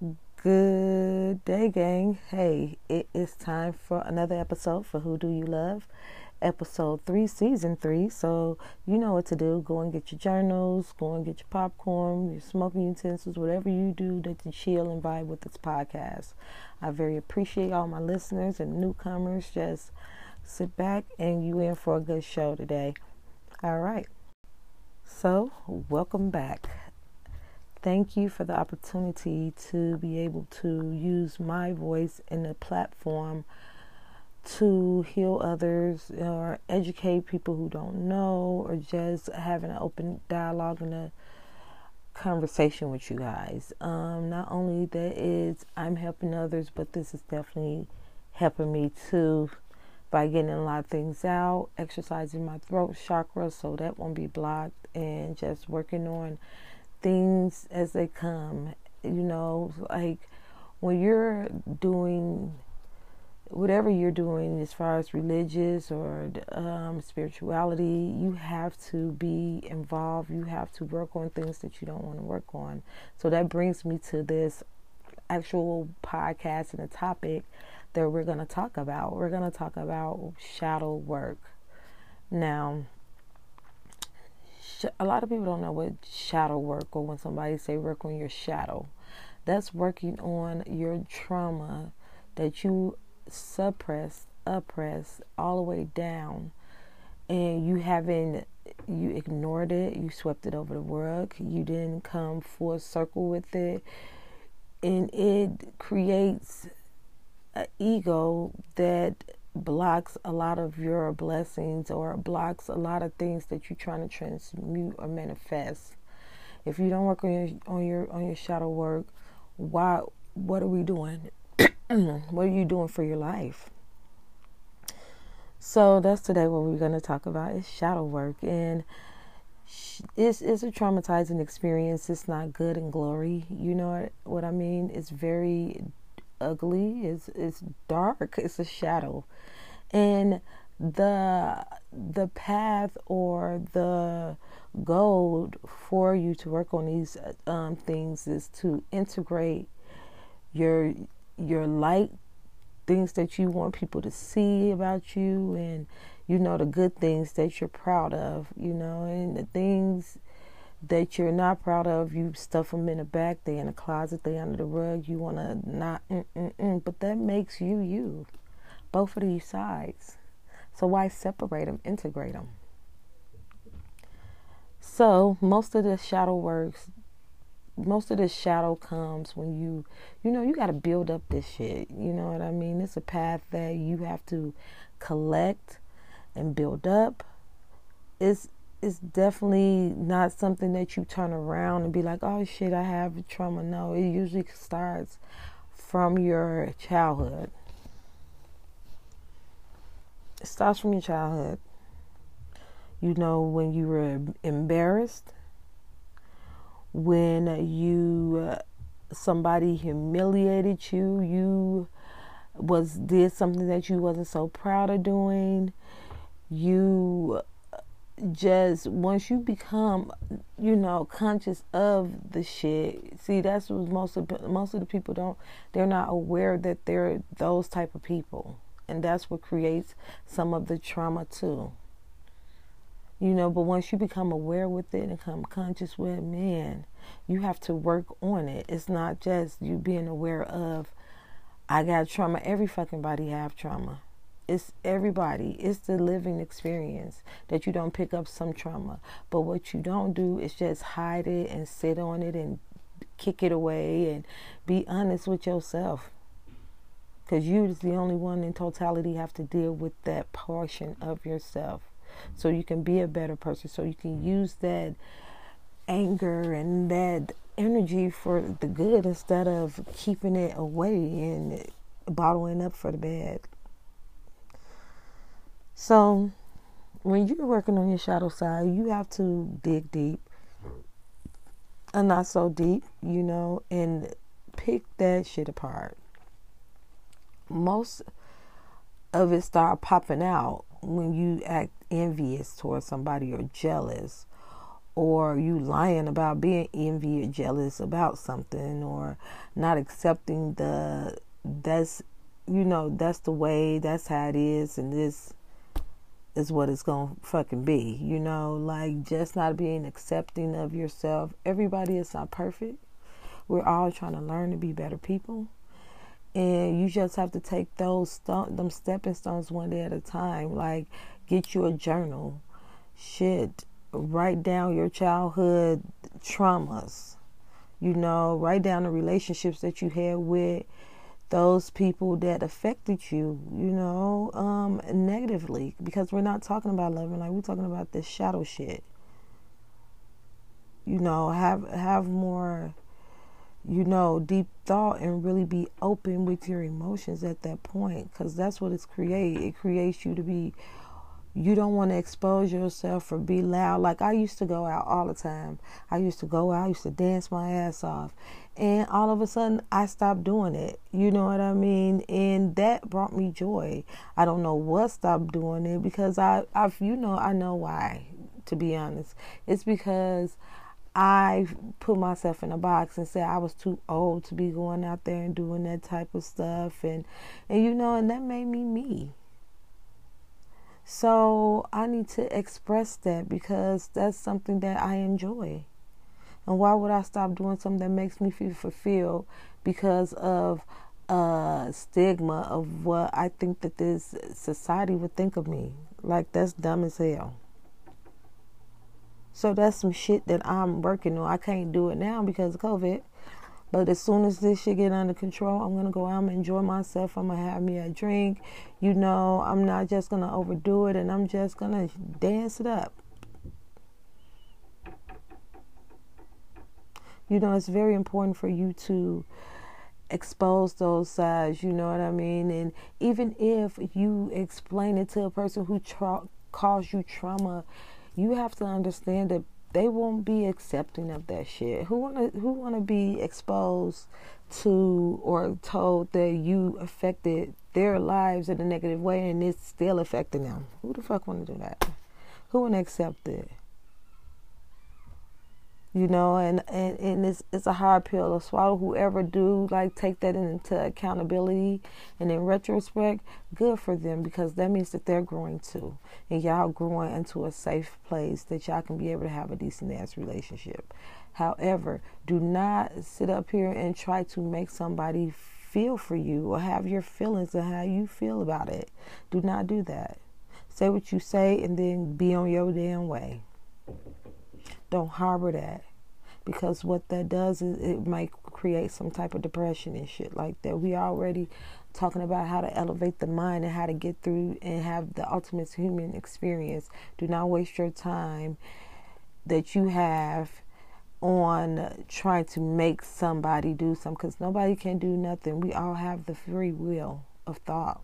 Good day, gang. Hey, it is time for another episode for Who Do You Love? Episode 3, Season 3. So, you know what to do. Go and get your journals, go and get your popcorn, your smoking utensils, whatever you do to chill and vibe with this podcast. I very appreciate all my listeners and newcomers. Just sit back and you in for a good show today. All right. So, welcome back. Thank you for the opportunity to be able to use my voice in a platform to heal others or educate people who don't know, or just having an open dialogue and a conversation with you guys. Not only that is I'm helping others, but this is definitely helping me too by getting a lot of things out, exercising my throat chakra so that won't be blocked, and just working on things as they come. Like when you're doing whatever you're doing as far as religious or spirituality, you have to be involved. You have to work on things that you don't want to work on. So that brings me to this actual podcast and a topic that we're going to talk about. We're going to talk about shadow work. Now, a lot of people don't know what shadow work, or when somebody say work on your shadow, that's working on your trauma that you oppress all the way down, and you ignored it, you swept it over the rug, you didn't come full circle with it, and it creates an ego that blocks a lot of your blessings, or blocks a lot of things that you're trying to transmute or manifest. If you don't work on your shadow work, what are we doing? What are you doing for your life? So that's today what we're going to talk about is shadow work, and it's a traumatizing experience. It's not good and glory. You know what I mean? It's very ugly. It's dark. It's a shadow. And the path or the goal for you to work on these things is to integrate your light, things that you want people to see about you, and the good things that you're proud of, and the things that you're not proud of, you stuff them in the back, they in the closet, they under the rug, you want to not, but that makes you, both of these sides. So why separate them, integrate them? So most of this shadow comes when you got to build up this shit, you know what I mean? It's a path that you have to collect and build up. It's definitely not something that you turn around and be like, oh shit, I have trauma. No, it usually starts from your childhood. It starts from your childhood. When you were embarrassed, when somebody humiliated you, you did something that you wasn't so proud of doing. You just, once you become conscious of the shit, see, that's what most of the people they're not aware that they're those type of people, and that's what creates some of the trauma too. But once you become aware with it and become conscious with it, man, you have to work on it. It's not just you being aware of, I got trauma. Every fucking body have trauma. It's everybody. It's the living experience that you don't pick up some trauma. But what you don't do is just hide it and sit on it and kick it away, and be honest with yourself. Because you is the only one in totality have to deal with that portion of yourself. So you can be a better person. So you can use that anger and that energy for the good, instead of keeping it away and bottling up for the bad. So when you're working on your shadow side, you have to dig deep and not so deep, and pick that shit apart. Most of it start popping out when you act envious towards somebody, or jealous, or you lying about being envy or jealous about something, or not accepting that's the way, that's how it is, and this is what it's gonna fucking be, like just not being accepting of yourself. Everybody is not perfect. We're all trying to learn to be better people, and you just have to take them stepping stones one day at a time. Like, get you a journal, write down your childhood traumas, write down the relationships that you had with those people that affected you, negatively, because we're not talking about loving, like we're talking about this shadow shit. Have more, deep thought, and really be open with your emotions at that point, because that's what it creates you to be. You don't want to expose yourself or be loud. Like, I used to go out all the time. I used to dance my ass off. And all of a sudden, I stopped doing it. You know what I mean? And that brought me joy. I don't know what stopped doing it, because I know why, to be honest. It's because I put myself in a box and said I was too old to be going out there and doing that type of stuff. And that made me. So I need to express that, because that's something that I enjoy. And why would I stop doing something that makes me feel fulfilled because of stigma of what I think that this society would think of me? Like, that's dumb as hell. So that's some shit that I'm working on. I can't do it now because of COVID. But as soon as this shit get under control, I'm going to go out and enjoy myself. I'm going to have me a drink. I'm not just going to overdo it, and I'm just going to dance it up. It's very important for you to expose those sides, you know what I mean? And even if you explain it to a person who caused you trauma, you have to understand that they won't be accepting of that shit. Who wanna be exposed to or told that you affected their lives in a negative way and it's still affecting them? Who the fuck wanna do that? Who wanna accept it? And it's a hard pill to swallow. Whoever do take that into accountability, and in retrospect, good for them, because that means that they're growing too, and y'all growing into a safe place that y'all can be able to have a decent ass relationship. However, do not sit up here and try to make somebody feel for you or have your feelings and how you feel about it. Do not do that. Say what you say and then be on your damn way. Don't harbor that, because what that does is it might create some type of depression and shit like that. We already talking about how to elevate the mind and how to get through and have the ultimate human experience. Do not waste your time that you have on trying to make somebody do something, because nobody can do nothing. We all have the free will of thought.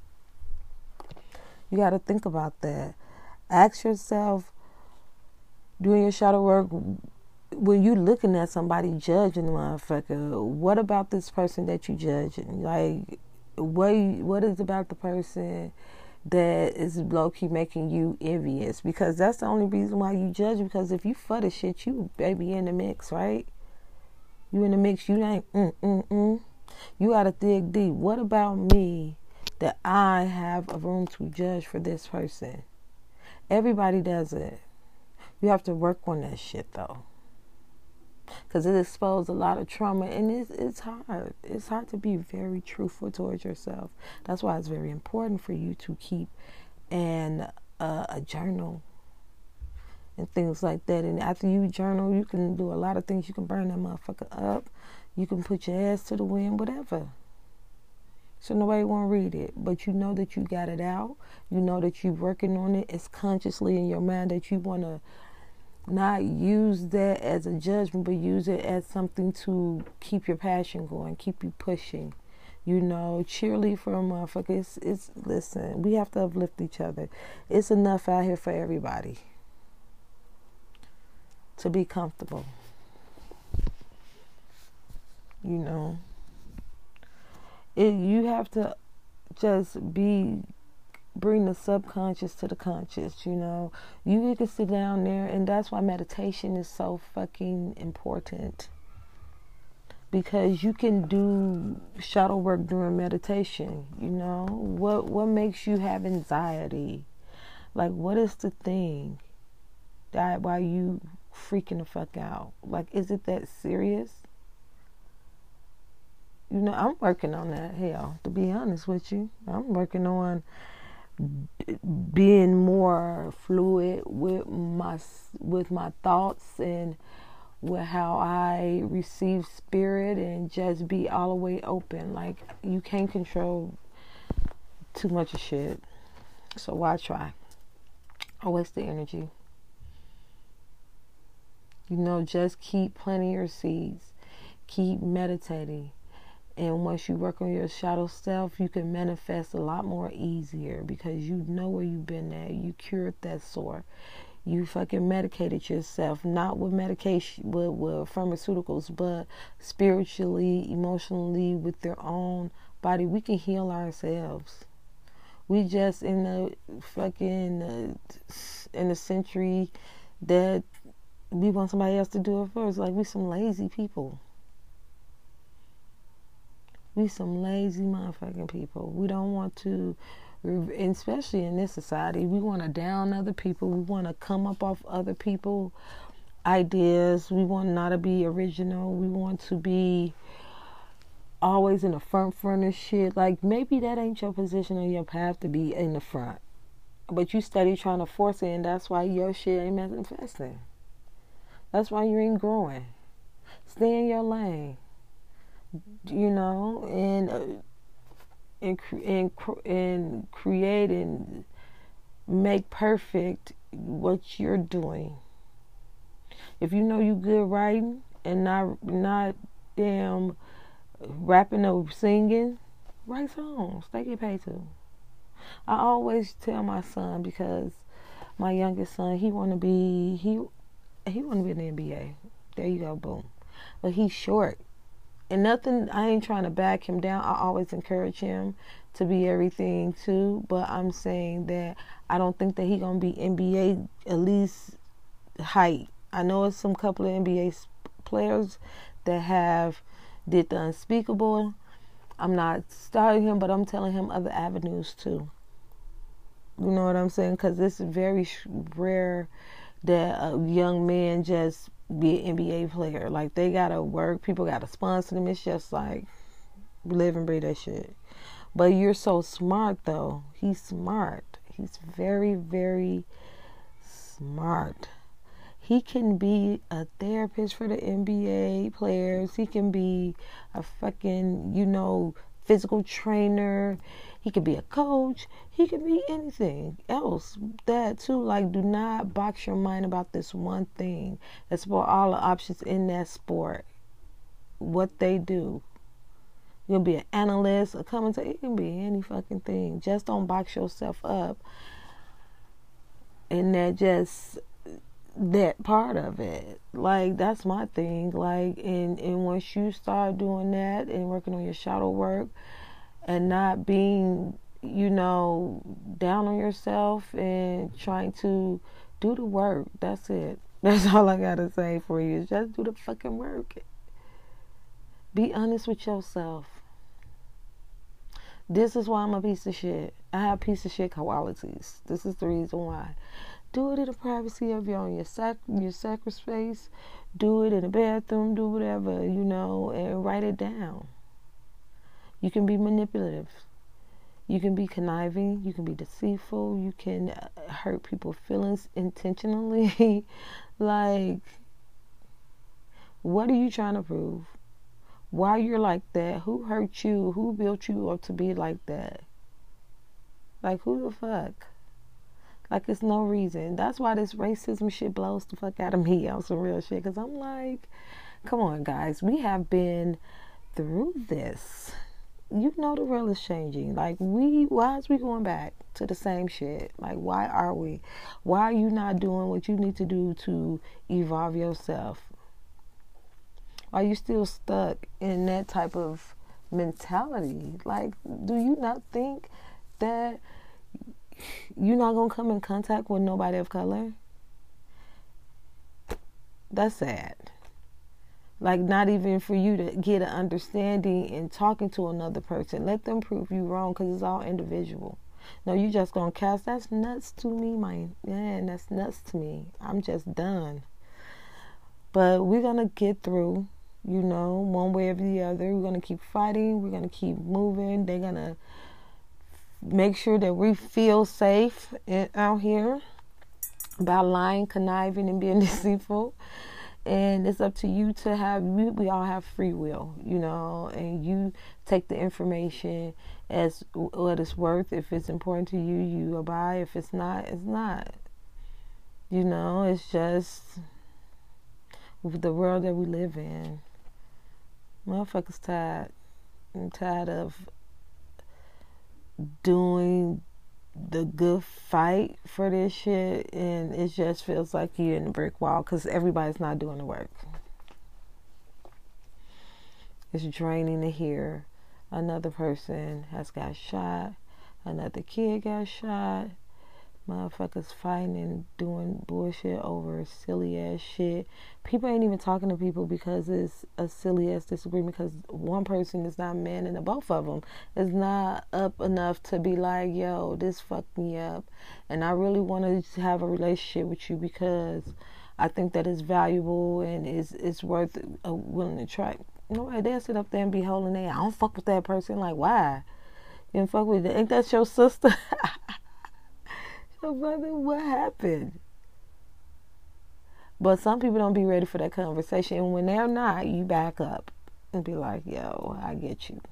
You got to think about that. Ask yourself, doing your shadow work, when you looking at somebody judging the motherfucker, what about this person that you judging? Like, what is about the person that is low-key making you envious? Because that's the only reason why you judge, because if you for the shit, you baby in the mix, right? You in the mix, you ain't You gotta dig deep. What about me that I have a room to judge for this person? Everybody does it. You have to work on that shit, though, because it exposed a lot of trauma, and it's hard. It's hard to be very truthful towards yourself. That's why it's very important for you to keep a journal and things like that. And after you journal, you can do a lot of things. You can burn that motherfucker up. You can put your ass to the wind, whatever. So nobody won't read it, but you know that you got it out. You know that you're working on it. It's consciously in your mind that you want to not use that as a judgment, but use it as something to keep your passion going, keep you pushing. Cheerlead for a motherfucker. Listen, we have to uplift each other. It's enough out here for everybody to be comfortable. You have to just be bring the subconscious to the conscious, you know. You can sit down there, and that's why meditation is so fucking important. Because you can do shadow work during meditation, you know. What makes you have anxiety? Like, what is the thing that why you freaking the fuck out? Like, is it that serious? You know, I'm working on that. Hell, to be honest with you, I'm working on being more fluid with my thoughts and with how I receive spirit, and just be all the way open. Like, you can't control too much of shit. So why try? Or waste the energy? You know, just keep planting your seeds. Keep meditating. And once you work on your shadow self, you can manifest a lot more easier, because you know where you've been at. You cured that sore. You fucking medicated yourself, not with medication, with pharmaceuticals, but spiritually, emotionally, with your own body. We can heal ourselves. We just in the fucking in the century that we want somebody else to do it first. Like, we some lazy people. We some lazy motherfucking people. We don't want to, especially in this society, we want to down other people. We want to come up off other people's ideas. We want not to be original. We want to be always in the front of shit. Like, maybe that ain't your position or your path to be in the front. But you steady trying to force it, and that's why your shit ain't manifesting. That's why you ain't growing. Stay in your lane. You know, and create and make perfect what you're doing. If you know you good writing and not damn rapping or singing, write songs. They get paid too. I always tell my son, because my youngest son, he want to be in the NBA. There you go, boom. But he's short. And nothing, I ain't trying to back him down. I always encourage him to be everything too. But I'm saying that I don't think that he gonna be NBA at least height. I know it's some couple of NBA players that have did the unspeakable. I'm not starting him, but I'm telling him other avenues too. You know what I'm saying? Because it's very rare that a young man just be an NBA player. Like, they gotta work, people gotta sponsor them. It's just like, live and breathe that shit. But you're so smart though. He's smart. He's very, very smart. He can be a therapist for the NBA players. He can be a fucking, you know, physical trainer. He could be a coach. He could be anything else. That too. Like, do not box your mind about this one thing. Explore all the options in that sport. What they do. You can be an analyst, a commentator. It can be any fucking thing. Just don't box yourself up. And that part of it. Like, that's my thing. Like, and once you start doing that and working on your shadow work, and not being, you know, down on yourself and trying to do the work. That's it. That's all I gotta say for you. Just do the fucking work. Be honest with yourself. This is why I'm a piece of shit. I have piece of shit qualities. This is the reason why. Do it in the privacy of your own, your sacred space. Do it in the bathroom. Do whatever, you know, and write it down. You can be manipulative. You can be conniving. You can be deceitful. You can hurt people's feelings intentionally. Like, what are you trying to prove? Why you're like that? Who hurt you? Who built you up to be like that? Like, who the fuck? Like, it's no reason. That's why this racism shit blows the fuck out of me on some real shit. Because I'm like, come on, guys. We have been through this. You know the world is changing. Like, why is we going back to the same shit? Like, why are we? Why are you not doing what you need to do to evolve yourself? Are you still stuck in that type of mentality? Like, do you not think that you're not going to come in contact with nobody of color? That's sad. Like, not even for you to get an understanding in talking to another person. Let them prove you wrong, because it's all individual. No, you just going to cast. That's nuts to me, man. Yeah, that's nuts to me. I'm just done. But we're going to get through, one way or the other. We're going to keep fighting. We're going to keep moving. They're going to make sure that we feel safe out here by lying, conniving, and being deceitful. And it's up to you to have, we all have free will, and you take the information as what it's worth. If it's important to you, you abide. If it's not, it's not. It's just the world that we live in. Motherfuckers tired. I'm tired of doing the good fight for this shit, and it just feels like you're in a brick wall because everybody's not doing the work. It's draining to hear another person has got shot, another kid got shot, motherfuckers fighting and doing bullshit over silly ass shit. People ain't even talking to people because it's a silly ass disagreement, because one person is not man and the both of them is not up enough to be like, yo, this fucked me up and I really want to have a relationship with you because I think that it's valuable and it's worth willing to try. Nobody they'll sit up there and be holding their, I don't fuck with that person. Like, why? You don't fuck with it? Ain't that your sister? So, brother, what happened? But some people don't be ready for that conversation. And when they're not, you back up and be like, yo, I get you.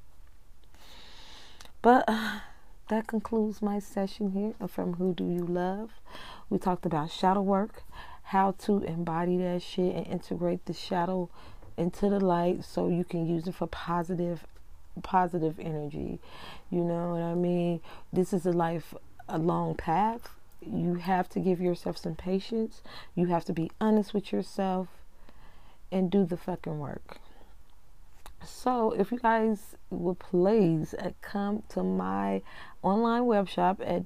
But that concludes my session here from Who Do You Love? We talked about shadow work, how to embody that shit and integrate the shadow into the light so you can use it for positive energy. You know what I mean? This is a long path. You have to give yourself some patience. You have to be honest with yourself and do the fucking work. So if you guys would please come to my online web shop at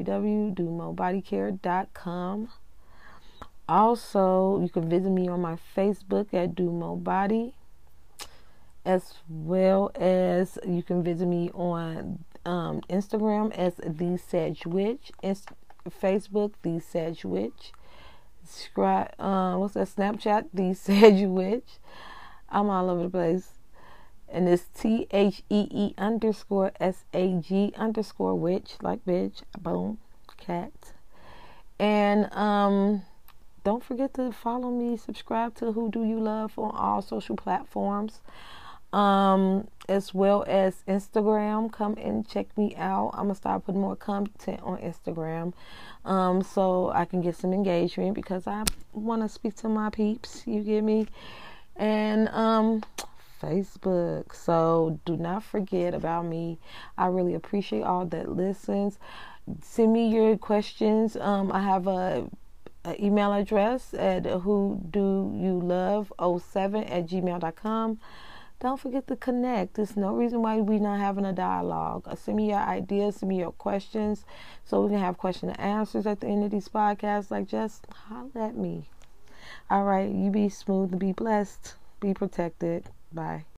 www.domobodycare.com. Also, you can visit me on my Facebook at DoMoBody, as well as you can visit me on Instagram as The Sage Witch, Facebook The Sage Witch, Snapchat The Sage Witch. I'm all over the place, and it's THEE_SAG_ like bitch, boom, cat. And don't forget to follow me, subscribe to Who Do You Love on all social platforms. As well as Instagram. Come and check me out. I'm gonna start putting more content on Instagram, so I can get some engagement, because I want to speak to my peeps, you get me? And Facebook. So do not forget about me. I really appreciate all that listens. Send me your questions. I have a email address at whodoyoulove07@gmail.com. Don't forget to connect. There's no reason why we're not having a dialogue. Send me your ideas, send me your questions, so we can have question and answers at the end of these podcasts. Like, just holler at me. All right, you be smooth and be blessed. Be protected. Bye.